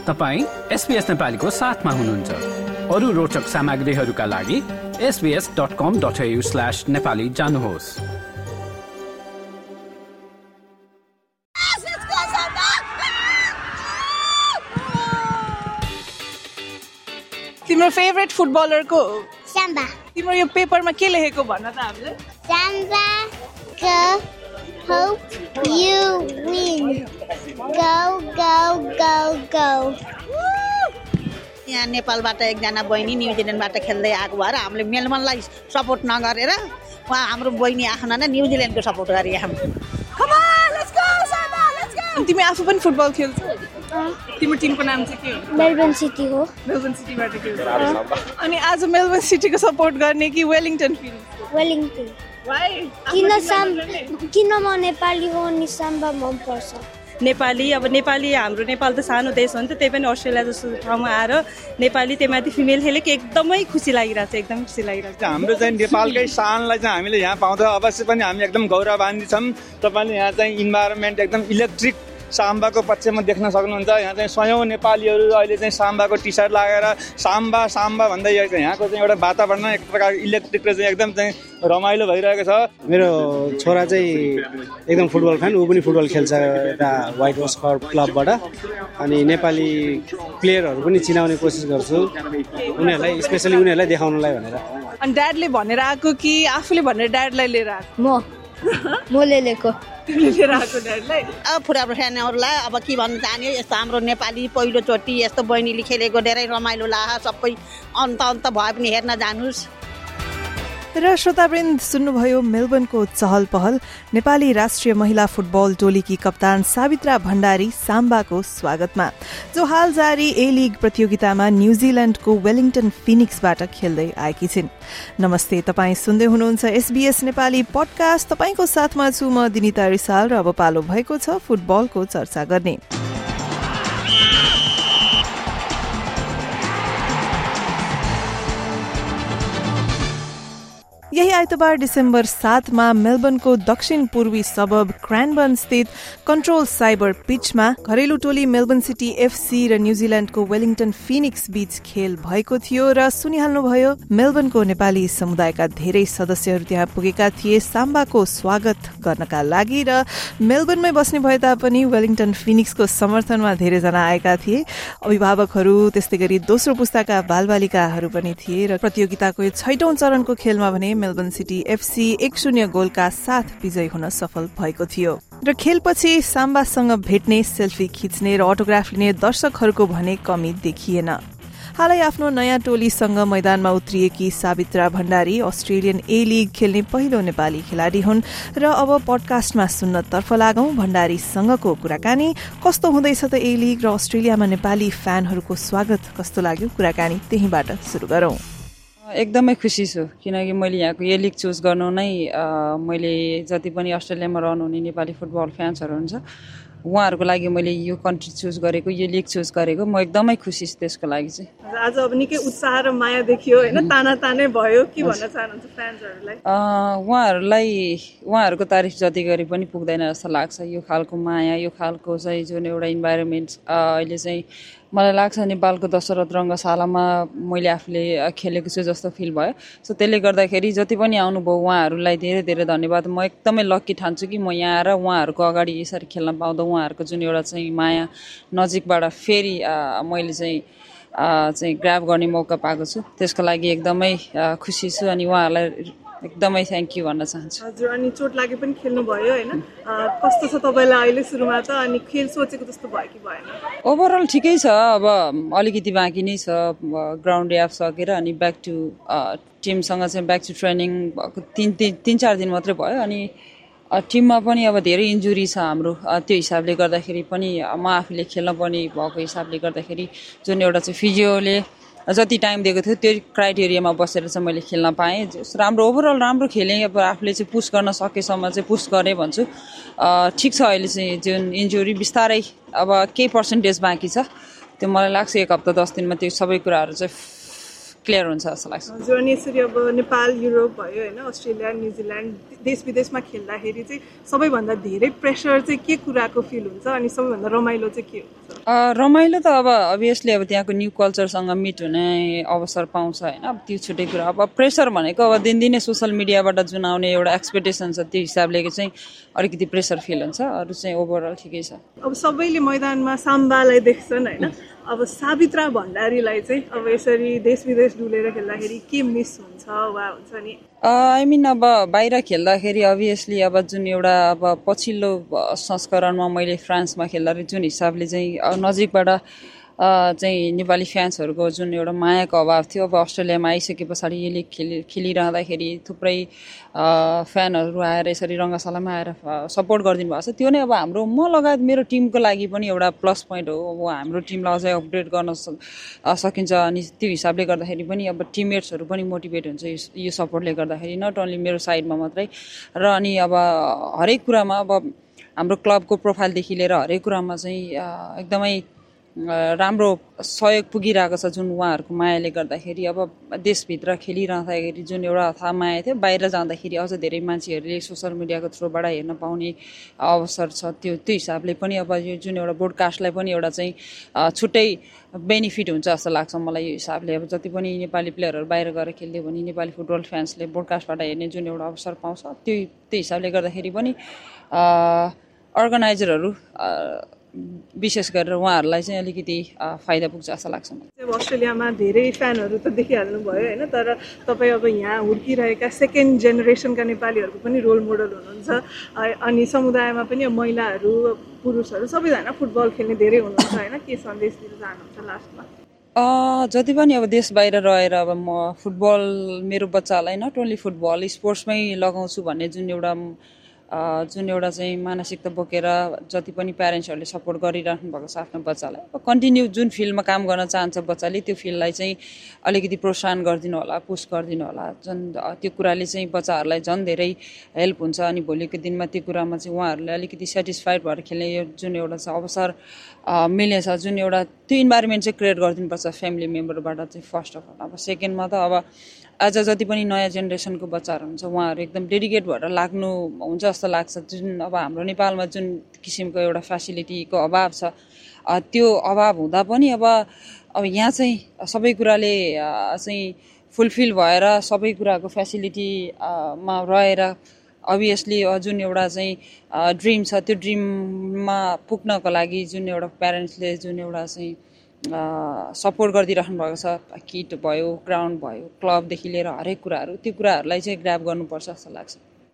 तपाईं SBS नेपालीको साथमा हुनुहुन्छ। अरू रोचक सामग्रीहरूका लागि sbs.com.au/nepali जानुहोस्। तिम्रो फेभरेट फुटबलर को हो? Samba. तिम्रो यो पेपरमा के लेखेको भन त हामीले? Samba, go, hope you win. Go, go, go, go. यहाँ नेपालबाट एकजना बहिनी न्युजिल्यान्डबाट खेल्दै आएको भएर हामीले मेलबर्नलाई सपोर्ट नगरेर उहाँ हाम्रो बहिनी आफ्नो नै न्युजिल्यान्डको सपोर्ट गरे हामी। Come on, let's go Samba, let's go. तिमी आफू पनि फुटबल खेल्छौ? तिम्रो टिमको नाम चाहिँ के हो? Melbourne City हो। मेलबर्न सिटीबाट खेल्छौ। अनि आज मेलबर्न सिटीको सपोर्ट गर्ने कि वेलिङटन फिनिक्स? Wellington. Why? किन म नेपाली हो अनि साम्बा मन पर्छ? नेपाली हाम्रो नेपाल त सानो देश हो नि त, त्यही पनि अस्ट्रेलिया जस्तो ठाउँमा आएर नेपाली त्यहीमाथि फिमेल खेलेको एकदमै खुसी लागिरहेको छ, एकदम खुसी लागिरहेको छ। हाम्रो चाहिँ नेपालकै शानलाई चाहिँ हामीले यहाँ पाउँदा अवश्य पनि हामी एकदम गौरवान्वित छौँ। तपाईँले यहाँ चाहिँ इन्भाइरोमेन्ट एकदम इलेक्ट्रिक साम्बाको पक्षमा देख्न सक्नुहुन्छ। यहाँ चाहिँ सयौँ नेपालीहरू अहिले चाहिँ साम्बाको टी सर्ट लगाएर साम्बा भन्दै यहाँको चाहिँ एउटा वातावरण एक प्रकार इलेक्ट्रिकले चाहिँ एकदम चाहिँ रमाइलो भइरहेको छ। मेरो छोरा चाहिँ एकदम फुटबल फ्यान, ऊ पनि फुटबल खेल्छ एउटा व्हाइट वास क्लबबाट। अनि नेपाली प्लेयरहरू पनि चिनाउने कोसिस गर्छु उनीहरूलाई, स्पेसली उनीहरूलाई देखाउनलाई भनेर। अनि ड्याडले भनेर आएको कि आफूले भनेर ड्याडलाई लिएर आएको? मोले लिएको। लिएर आएको ड्याडलाई? अब फुटबल फ्यानहरूलाई अब के भन्न चाहने, यस्तो हाम्रो नेपाली पहिलोचोटि यस्तो बहिनीले खेलेको धेरै रमाइलो लाग्यो। सबै अन्त भए पनि हेर्न जानुहोस्। र श्रोतावृन्द, सुन्नुभयो मेलबर्नको चहल पहल नेपाली राष्ट्रिय महिला फुटबल टोलीकी कप्तान सावित्रा भण्डारी साम्बाको स्वागतमा, जो हाल जारी ए लिग प्रतियोगितामा न्युजिल्यान्डको वेलिङटन फिनिक्सबाट खेल्दै आएकी छिन्। नमस्ते, तपाईँ सुन्दै हुनुहुन्छ SBS नेपाली पडकास्ट। तपाईँको साथमा छु म दिनिता रिसाल र अब पालो भएको छ फुटबलको चर्चा गर्ने। यही आइतबार डिसेम्बर 7 मा मेलबर्नको दक्षिण पूर्वी सबब क्रानबर्न स्थित कन्ट्रोल साइबर पिचमा घरेलु टोली मेलबर्न सिटी FC र न्युजिल्यान्डको वेलिङटन फिनिक्स बीच खेल भएको थियो र सुनिहाल्नुभयो मेलबर्नको नेपाली समुदायका धेरै सदस्यहरू त्यहाँ पुगेका थिए साम्बाको स्वागत गर्नका लागि। र मेलबर्नमै बस्ने भए तापनि वेलिङटन फिनिक्सको समर्थनमा धेरैजना आएका थिए। अभिभावकहरू, त्यस्तै गरी दोस्रो पुस्ताका बालबालिकाहरू पनि थिए। र प्रतियोगिताको यो 6औं चरणको खेलमा भने मेलबर्न सिटी FC 1-0 गोलका साथ विजयी हुन सफल भएको थियो। र खेलपछि साम्बासँग भेट्ने, सेल्फी खिच्ने र अटोग्राफ लिने दर्शकहरूको भने कमी देखिएन। हालै आफ्नो नयाँ टोलीसँग मैदानमा उत्रिएकी Savitra Bhandari Australian A league खेल्ने पहिलो नेपाली खेलाडी हुन्। र अब पडकास्टमा सुन्नतर्फ लागौं भण्डारीसँगको कुराकानी। कस्तो हुँदैछ त ए लिग र अस्ट्रेलियामा नेपाली फ्यानहरूको स्वागत कस्तो लाग्यो? कुराकानी त्यहीबाट सुरु गरौं। एकदमै खुसी छु, किनकि मैले यहाँको ए लिग चुज गर्नु नै मैले जति पनि अस्ट्रेलियामा रहनुहुने नेपाली फुटबल फ्यान्सहरू हुन्छ उहाँहरूको लागि मैले यो कन्ट्री चुज गरेको, यो लिग चुज गरेको, म एकदमै खुसी छु त्यसको लागि चाहिँ। आज अब निकै उत्साह र माया देखियो हैन, तानै भयो, के भन्न चाहनुहुन्छ फ्यान्सहरूलाई? उहाँहरूको तारिफ जति गरे पनि पुग्दैन जस्तो लाग्छ। यो खालको माया, यो खालको चाहिँ जुन एउटा इन्भाइरोमेन्ट अहिले चाहिँ मलाई लाग्छ नेपालको दशरथ रङ्गशालामा मैले आफूले खेलेको छु जस्तो फिल भयो। सो त्यसले गर्दाखेरि जति पनि आउनुभयो उहाँहरूलाई धेरै धेरै धन्यवाद। म एकदमै लक्की ठान्छु कि म यहाँ आएर उहाँहरूको अगाडि यसरी खेल्न पाउँदा उहाँहरूको जुन एउटा चाहिँ माया नजिकबाट फेरि मैले चाहिँ ग्राब गर्ने मौका पाएको छु, त्यसको लागि एकदमै खुसी छु। अनि उहाँहरूलाई एकदमै थ्याङ्क यू भन्न चाहन्छु। हजुर, अनि चोट लागे पनि खेल्नु भयो हैन, कस्तो छ तपाईँलाई अहिले सुरुमा त? अनि खेल सोचेको जस्तो भयो कि भएन? ओभरअल ठिकै छ, अब अलिकति बाँकी नै छ। ग्राउन्ड ड्याप सकेर अनि ब्याक टु टिमसँग चाहिँ ब्याक टु ट्रेनिङ भएको 3-4 दिन मात्रै भयो। अनि टिममा पनि अब धेरै इन्जुरी छ हाम्रो, त्यो हिसाबले गर्दाखेरि पनि म आफूले खेल्न पनि भएको हिसाबले गर्दाखेरि जुन एउटा चाहिँ फिजियोले जति टाइम दिएको थियो त्यो क्राइटेरियामा बसेर चाहिँ मैले खेल्न पाएँ। राम्रो ओभरअल राम्रो खेलेँ। अब आफूले चाहिँ पुस गर्न सकेसम्म चाहिँ पुस गरेँ भन्छु। ठिक छ, अहिले चाहिँ जुन इन्जुरी बिस्तारै अब केही पर्सेन्टेज बाँकी छ, त्यो मलाई लाग्छ 1 हप्ता 10 दिनमा त्यो सबै कुराहरू चाहिँ क्लियर हुन्छ जस्तो लाग्छ। हजुर, अनि यसरी अब नेपाल, युरोप भयो होइन, अस्ट्रेलिया, न्युजिल्यान्ड देश विदेशमा खेल्दाखेरि चाहिँ सबैभन्दा धेरै प्रेसर चाहिँ के कुराको फिल हुन्छ अनि सबैभन्दा रमाइलो चाहिँ के हुन्छ? रमाइलो त अब अभियसली अब त्यहाँको न्यू कल्चरसँग मिट हुने अवसर पाउँछ होइन। अब त्यो छुट्टै कुरा। अब प्रेसर भनेको अब दिनदिनै सोसल मिडियाबाट जुन आउने एउटा एक्सपेक्टेसन छ त्यो हिसाबले चाहिँ अलिकति प्रेसर फिल हुन्छ। अरू चाहिँ ओभरअल ठिकै छ। अब सबैले मैदानमा साम्बालाई देख्छन् होइन, अब सावित्रा भण्डारीलाई चाहिँ अब यसरी देश विदेश डुलेर खेल्दाखेरि के मिस हुन्छ वा हुन्छ नि? आई मिन अब बाहिर खेल्दाखेरि अभियसली अब जुन एउटा अब पछिल्लो संस्करणमा मैले फ्रान्समा खेल्दाखेरि जुन हिसाबले चाहिँ नजिकबाट चाहिँ नेपाली फ्यान्सहरूको जुन एउटा मायाको अभाव थियो, अब अस्ट्रेलियामा आइसके पछाडि यो लिग खेलिरहँदाखेरि थुप्रै फ्यानहरू आएर यसरी रङ्गशालामा आएर सपोर्ट गरिदिनु भएको छ। त्यो नै अब हाम्रो म लगायत मेरो टिमको लागि पनि एउटा प्लस पोइन्ट हो। अब हाम्रो टिमलाई अझै अपग्रेड गर्न सकिन्छ अनि त्यो हिसाबले गर्दाखेरि पनि अब टिममेट्सहरू पनि मोटिभेट हुन्छ यो सपोर्टले गर्दाखेरि, नट ओन्ली मेरो साइडमा मात्रै। र अनि अब हरेक कुरामा अब हाम्रो क्लबको प्रोफाइलदेखि लिएर हरेक कुरामा चाहिँ एकदमै राम्रो सहयोग पुगिरहेको छ जुन उहाँहरूको मायाले गर्दाखेरि। अब देशभित्र खेलिरहँदाखेरि जुन एउटा अथाह माया थियो, बाहिर जाँदाखेरि अझ धेरै मान्छेहरूले सोसियल मिडियाको थ्रुबाट हेर्न पाउने अवसर छ। त्यो हिसाबले पनि अब यो जुन एउटा ब्रोडकास्टलाई पनि एउटा चाहिँ छुट्टै बेनिफिट हुन्छ जस्तो लाग्छ मलाई यो हिसाबले। अब जति पनि नेपाली प्लेयरहरू बाहिर गएर खेल्यो भने नेपाली फुटबल फ्यान्सले ब्रोडकास्टबाट हेर्ने जुन एउटा अवसर पाउँछ त्यो हिसाबले गर्दाखेरि पनि अर्गनाइजरहरू विशेष गरेर उहाँहरूलाई चाहिँ अलिकति फाइदा पुग्छ जस्तो लाग्छ मलाई। अब अस्ट्रेलियामा धेरै फ्यानहरू त देखिहाल्नु भयो होइन, तर तपाईँ अब यहाँ हुर्किरहेका सेकेन्ड जेनेरेसनका नेपालीहरूको पनि रोल मोडल हुनुहुन्छ अनि समुदायमा पनि महिलाहरू पुरुषहरू सबैजना फुटबल खेल्ने धेरै हुनुहुन्छ होइन, के सन्देश दिन चाहनुहुन्छ लास्टमा? जति पनि अब देश बाहिर रहेर अब म फुटबल मेरो बच्चालाई नट ओन्ली फुटबल स्पोर्ट्समै लगाउँछु भन्ने जुन एउटा चाहिँ मानसिकता बोकेर जति पनि प्यारेन्ट्सहरूले सपोर्ट गरिराख्नु भएको छ आफ्नो बच्चालाई, अब कन्टिन्यू जुन फिल्डमा काम गर्न चाहन्छ बच्चाले त्यो फिल्डलाई चाहिँ अलिकति प्रोत्साहन गरिदिनु होला, पुस गरिदिनु होला। झन् त्यो कुराले चाहिँ बच्चाहरूलाई झन् धेरै हेल्प हुन्छ अनि भोलिको दिनमा त्यो कुरामा चाहिँ उहाँहरूले अलिकति सेटिस्फाइड भएर खेल्ने यो जुन एउटा चाहिँ अवसर मिल्नेछ, जुन एउटा त्यो इन्भाइरोमेन्ट चाहिँ क्रिएट गरिदिनुपर्छ फ्यामिली मेम्बरबाट चाहिँ फर्स्ट अफ अल। अब सेकेन्डमा त अब आज जति पनि नयाँ जेनेरेसनको बच्चाहरू हुन्छ उहाँहरू एकदम डेडिकेट भएर लाग्नु हुन्छ जस्तो लाग्छ। जुन अब हाम्रो नेपालमा जुन किसिमको एउटा फेसिलिटीको अभाव छ त्यो अभाव हुँदा पनि अब यहाँ चाहिँ सबै कुराले चाहिँ फुलफिल भएर सबै कुराको फेसिलिटीमा रहेर अभियसली जुन एउटा चाहिँ ड्रिम छ त्यो ड्रिममा पुग्नको लागि जुन एउटा प्यारेन्ट्सले जुन एउटा चाहिँ सपोर्ट गरिदिइराख्नु भएको छ, किट भयो, ग्राउन्ड भयो, क्लबदेखि लिएर हरेक कुराहरू, त्यो कुराहरूलाई चाहिँ ग्राब गर्नुपर्छ जस्तो लाग्छ।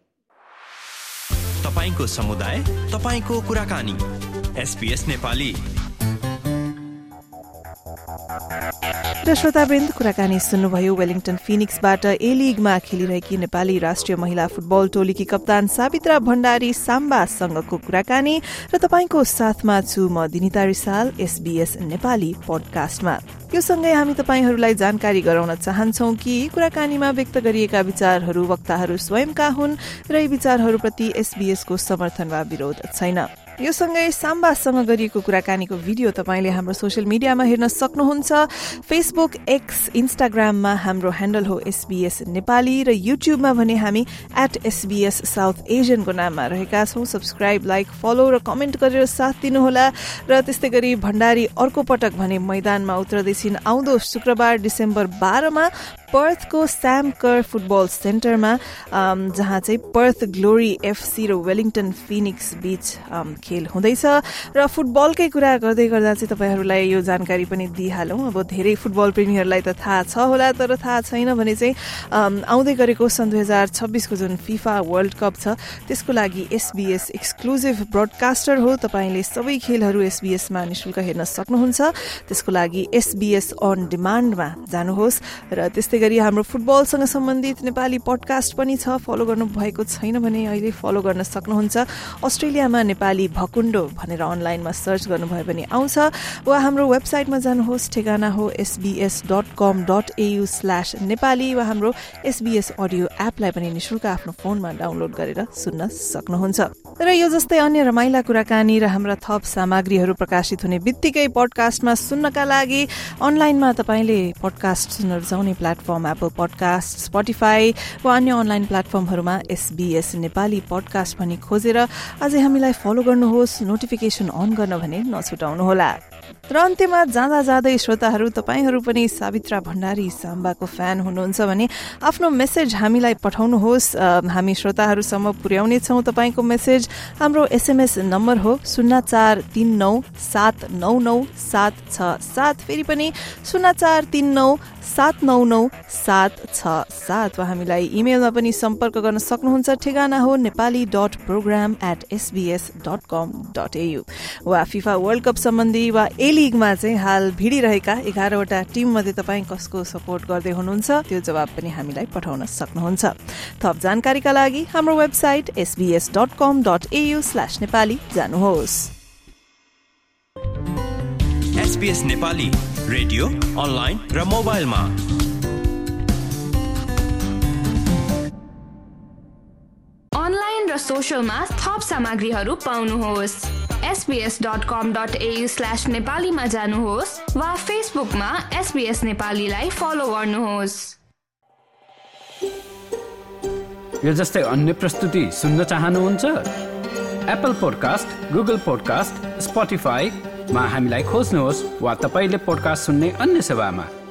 तपाईको समुदाय, तपाईको कुराकानी, SBS नेपाली। र श्रोतावृन्द, कुराकानी सुन्नुभयो वेलिङटन फिनिक्सबाट ए लिगमा खेलिरहेकी नेपाली राष्ट्रिय महिला फुटबल टोलीकी कप्तान सावित्रा भण्डारी साम्बासँगको कुराकानी र तपाईको साथमा छु म दिनिता रिसाल SBS नेपाली पोडकास्टमा। यो सँगै हामी तपाईहरूलाई जानकारी गराउन चाहन्छौं कि कुराकानीमा व्यक्त गरिएका विचारहरू वक्ताहरू स्वयंका हुन् र यी विचारहरूप्रति SBS को समर्थन वा विरोध छैन। यो सँगै साम्बासँग गरिएको कुराकानीको भिडियो तपाईले हाम्रो सोशल मिडियामा हेर्न सक्नुहुन्छ। फेसबुक, एक्स, इन्स्टाग्राममा हाम्रो ह्यान्डल हो SBS नेपाली र युट्युबमा भने हामी @SBS साउथ एशियनको नाममा रहेका छौं। सब्स्क्राइब, लाइक, फलो र कमेन्ट गरेर साथ दिनुहोला। र त्यस्तै गरी भण्डारी अर्को पटक भने मैदानमा उत्रदैछिन् आउँदो शुक्रबार डिसेम्बर 12 मा पर्थको स्याम कर फुटबल सेन्टरमा, जहाँ चाहिँ पर्थ ग्लोरी FC र वेलिङटन फिनिक्स बीच खेल हुँदैछ। र फुटबलकै कुरा गर्दै गर्दा चाहिँ तपाईहरूलाई यो जानकारी पनि दिइहालौं। अब धेरै फुटबल प्रेमीहरूलाई त थाहा छ होला, तर थाहा छैन भने चाहिँ आउँदै गरेको सन् 2026 को जुन FIFA वर्ल्ड कप छ त्यसको लागि SBS एक्सक्लुजिभ ब्रोडकास्टर हो। तपाईले सबै खेलहरू SBS मा निशुल्क हेर्न सक्नुहुन्छ। त्यसको लागि SBS अन डिमान्डमा जानुहोस्। र त्यस्तै गरी हाम्रो फुटबलसँग सम्बन्धित नेपाली पोडकास्ट पनि छ। फलो गर्नु भएको छैन भने अहिले फलो गर्न सक्नुहुन्छ। अस्ट्रेलियामा नेपाली भकुण्डो भनेर अनलाइनमा सर्च गर्नुभयो भने आउँछ वा हाम्रो वेबसाइटमा जानुहोस् ठेगाना हो sbs.com.au/nepali वा हाम्रो SBS अडियो एपलाई पनि निशुल्क आफ्नो फोनमा डाउनलोड गरेर सुन्न सक्नुहुन्छ र यो जस्तै अन्य रमाइला कुराकानी र हाम्रा थप सामग्रीहरू प्रकाशित हुने बित्तिकै पडकास्टमा सुन्नका लागि अनलाइनमा तपाईले पडकास्ट सुन्न रुचाउने प्लेटफर्म एप्पल पडकास्ट स्पोटिफाई वा अन्य अनलाइन प्लेटफर्महरूमा SBS नेपाली पडकास्ट भनी खोजेर अझै हामीलाई फलो गर्नुहोस् नोटिफिकेसन अन गर्न भने नछुटाउनुहोला र अन्त्यमा जाँदा जाँदै श्रोताहरू तपाईहरू पनि सावित्रा भण्डारी साम्बाको फ्यान हुनुहुन्छ भने आफ्नो मेसेज हामीलाई पठाउनुहोस् हामी श्रोताहरूसम्म पुर्याउने छौं तपाईको मेसेज हाम्रो SMS नम्बर हो 0439799767 फेरि पनि 0439799767 वा हामीलाई इमेलमा पनि सम्पर्क गर्न सक्नुहुन्छ ठेगाना हो nepali.program@sbs.com.au वा FIFA वर्ल्ड कप सम्बन्धी वा ए लिगमा चाहिँ हाल भिडिरहेका 11 वटा टिम मध्ये तपाई कसको सपोर्ट गर्दै हुनुहुन्छ त्यो जवाब पनि हामीलाई पठाउन सक्नुहुन्छ थप जानकारीका लागि हाम्रो वेबसाइट sbs.com.au/nepali जानुहोस् SBS नेपाली रेडियो अनलाइन र मोबाइलमा अनलाइन र सोशलमा थप सामग्रीहरू पाउनुहोस् sbs.com.au/nepali मा जानुहोस् वा फेसबुकमा SBS नेपालीलाई फलो गर्नुहोस् यो जस्तै अन्य प्रस्तुति सुन्न चाहनुहुन्छ Apple podcast Google podcast Spotify मा हामीलाई खोज्नुहोस् वा तपाईले पोडकास्ट सुन्ने अन्य सेवामा